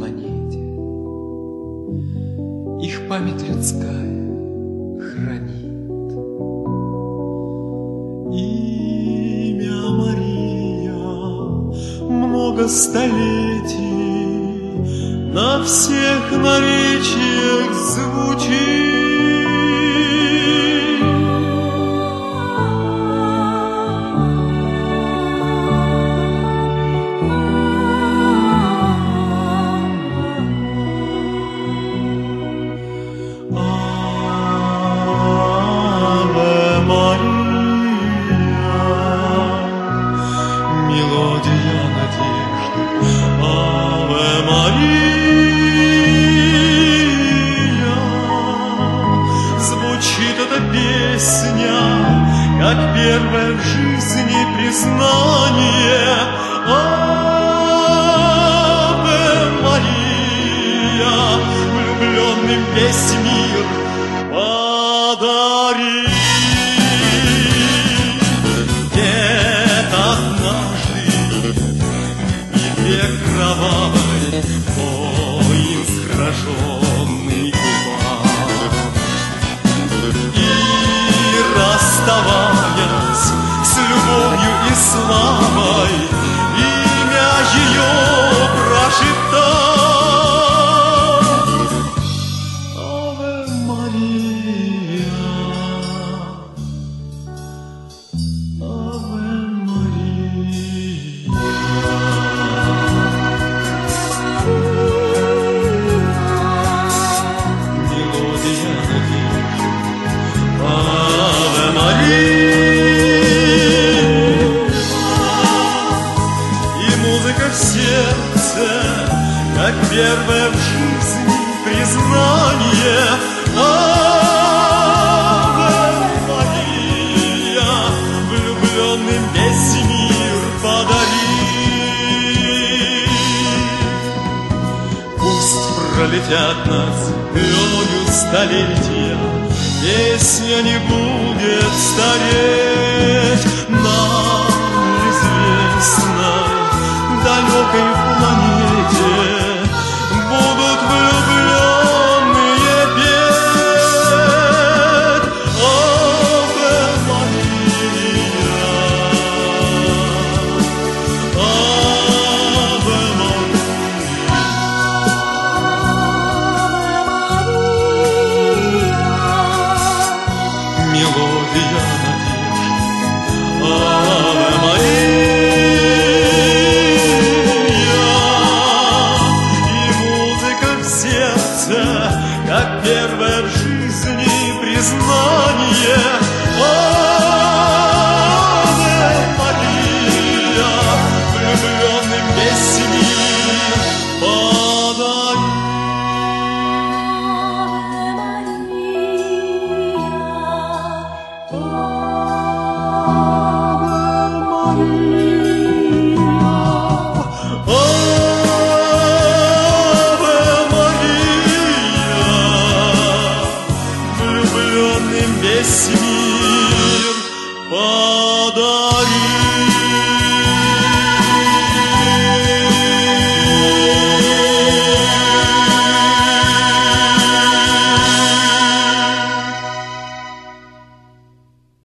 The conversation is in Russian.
планете. Их память людская хранит. Имя Мария много столетий на всех наречиях звучит. Мелодия надежды, Аве Мария. Звучит эта песня, как первое в жизни признание. Аве Мария, влюбленным весь мир подари. Кровавой, воин сраженный купал. И расставаясь с любовью и славой, имя ее прошептал. Аве Мария, Аве Мария. В сердце, как первое в жизни признание. Аве Мария, влюбленным весь мир подари. Пусть пролетят над землею столетия, песня не будет стареть. Нам известно, далекой планете будут влюбленные петь. Аве Мария, Аве Мария, мелодия надежды, Аве Мария. Как первое в жизни признание. Аве Мария, влюбленным весь мир подари. Весь мир